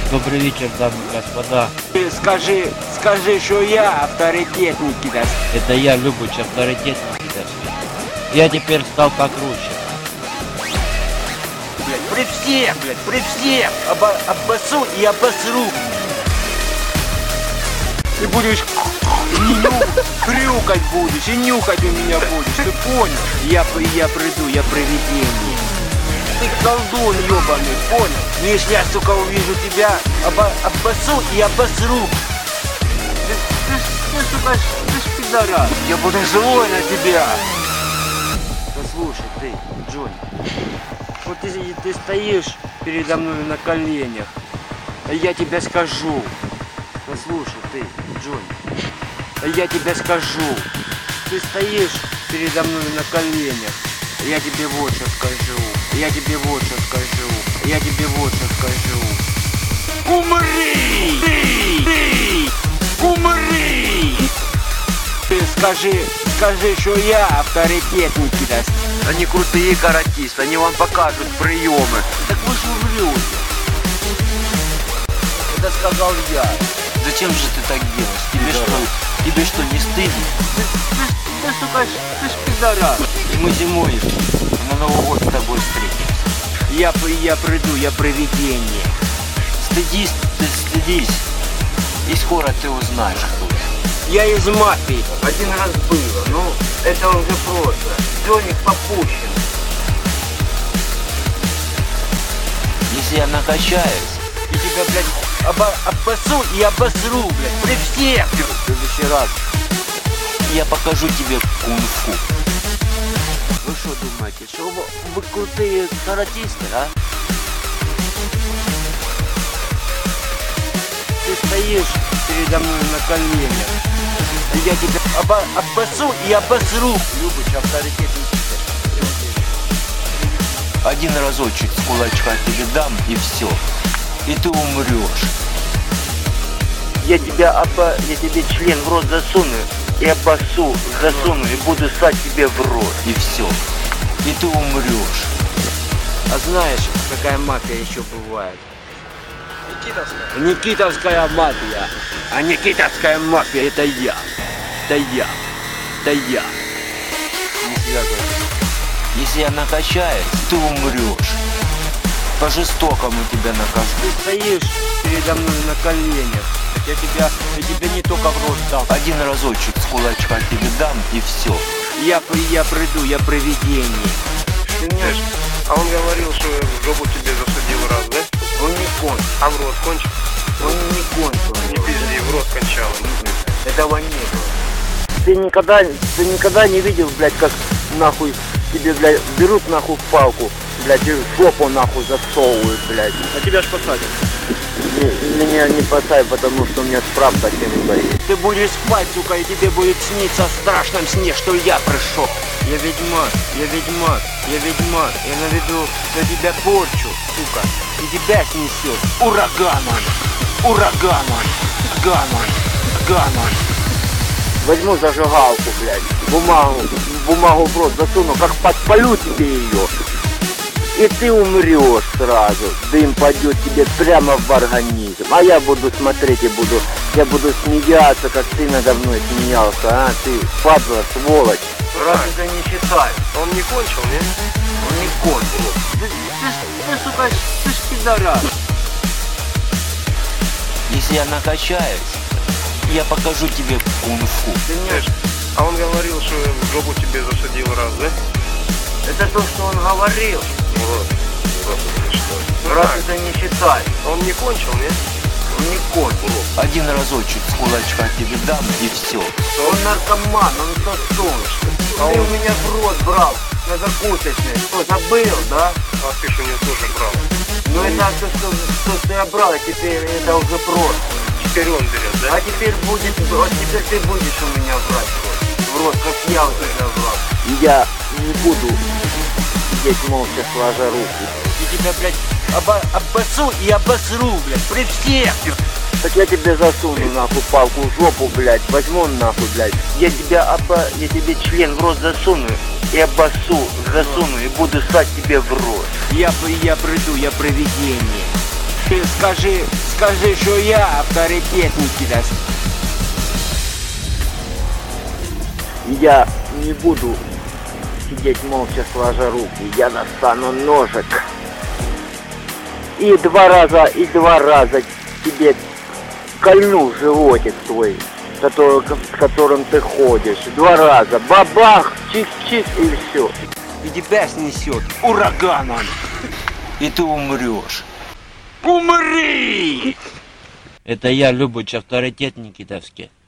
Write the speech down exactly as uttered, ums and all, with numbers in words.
Добрый вечер, дамы и господа. Ты скажи, скажи, что я авторитет Никита. Это я, Любыч, авторитет Никита. Я теперь стал покруче. Блядь, при всех, блядь, при всех обо обоссу и обосру. Ты будешь хрюкать будешь и нюхать у меня будешь, ты понял? Я, я приду, я привидение. Ты колдун ебаный, понял? Но если я, сука, увижу тебя, обо обоссу и обосру. Ты, ты, ты, сука, ты ж пидорас. Я буду злой на тебя. Послушай, ты, Джонни, вот ты, ты стоишь передо мной на коленях, а я тебе скажу. Послушай, ты, Джонни, а я тебе скажу. Ты стоишь передо мной на коленях, а я тебе вот что скажу. Я тебе вот что скажу. Я тебе вот что скажу. Умри! Ты! Ты! Умри! Ты скажи, скажи, что я авторитет Никита. Они крутые каратисты, они вам покажут приемы. Так вы же умрете. Это сказал я. Зачем же ты так делаешь? Тебе что, тебе что, не стыдно? Ты, ты, ты, сука, ты ж пидорас. И мы зимой на Новый год с тобой встретимся. Я, я приду, я привидение. Стыдись, ты стыдись. И скоро ты узнаешь, кто я. Я из мафии. Один раз было, ну, это уже просто. Джонни попущен. Если я накачаюсь, И тебя, блядь, обо обоссу и обосру, блядь, при всех. В следующий раз я покажу тебе кунг-фу. вы что думаете, что вы, вы крутые каратисты, а? Ты стоишь передо мной на коленях, и я тебя обо обоссу и обосру. Любыч, авторитет Никита. Один разочек с кулачка тебе дам, и все. И ты умрешь. Я тебя обо... я тебе член в рот засуну и обоссу, засуну и буду ссать тебе в рот. И все. И ты умрешь. А знаешь, какая мафия еще бывает? Никитовская. Никитовская мафия. А Никитовская мафия это я. Это я. Это я. Не связывайся. Если я накачаюсь, ты умрешь. По-жестокому тебя накажу. Ты стоишь передо мной на коленях. Я тебя, я тебя не только в рот дам. Один разочек с кулачка тебе дам, и все. Я, я приду, я привидение. Ты знаешь, а он говорил, что в жопу тебе засадил раз, да? Он не кончил. А в рот кончил? Он не кончил. Не пизди, в рот кончал. Этого не было. Ты никогда, ты никогда не видел, блядь, как нахуй тебе, блядь, берут нахуй палку, блядь, и в жопу нахуй засовывают, блядь. А тебя ж посадят. Не, меня не посадят, потому что у меня справка тем боит. Ты будешь спать, сука, и тебе будет сниться в страшном сне, что я пришел. Я ведьмак, я ведьмак, я ведьмак, я наведу на тебя порчу, сука, и тебя снесет ураганом, ураганом, ганом, ганом. Возьму зажигалку, блядь, бумагу, бумагу в рот засуну, как подпалю тебе ее. И ты умрешь сразу, дым пойдет тебе прямо в организм. А я буду смотреть и буду, я буду смеяться, как ты надо мной смеялся, а? Ты падла, сволочь. Раз это не считай. Он не кончил, нет? Он не кончил. Ты, ты, ты, сука, ты ж пидорас. Если я накачаюсь, я покажу тебе кунг-фу. Ты мне... Знаешь, а он говорил, что в жопу тебе засадил раз, да? Это то, что он говорил. В рот. В рот, что? Раз это не считай. Он не кончил, нет? Он не кончил. Один разочек с кулачка тебе дам, и все. Он наркоман, он сосуночка. А Ты он- у меня в рот брал на закусочной. Что, забыл, да? А ты что, не тоже брал? Ну это то, что, что ты брал, а теперь это уже просто. Теперь он берет, да? А теперь будет, вот теперь ты будешь у меня брать в рот. В рот, как я у тебя брал. Я не буду сидеть молча сложа руки. И тебя, блядь, обо обоссу и обосру, блядь, при всех. Так я тебе засуну нахуй палку в жопу, блядь, возьму нахуй, блядь. Я тебя обо... я тебе член в рот засуну и обоссу, засуну и буду ссать тебе в рот. Я, я приду, я привидение. Ты скажи, скажи, что я авторитет Никитовский. Я не буду сидеть молча сложа руки. Я достану ножик. И два раза, и два раза тебе кольну в животик твой, который, с которым ты ходишь. Два раза. Бабах, чих-чих и все. И тебя снесет ураганом. И ты умрешь. Умри! Это я, Любыч, авторитет Никитовский.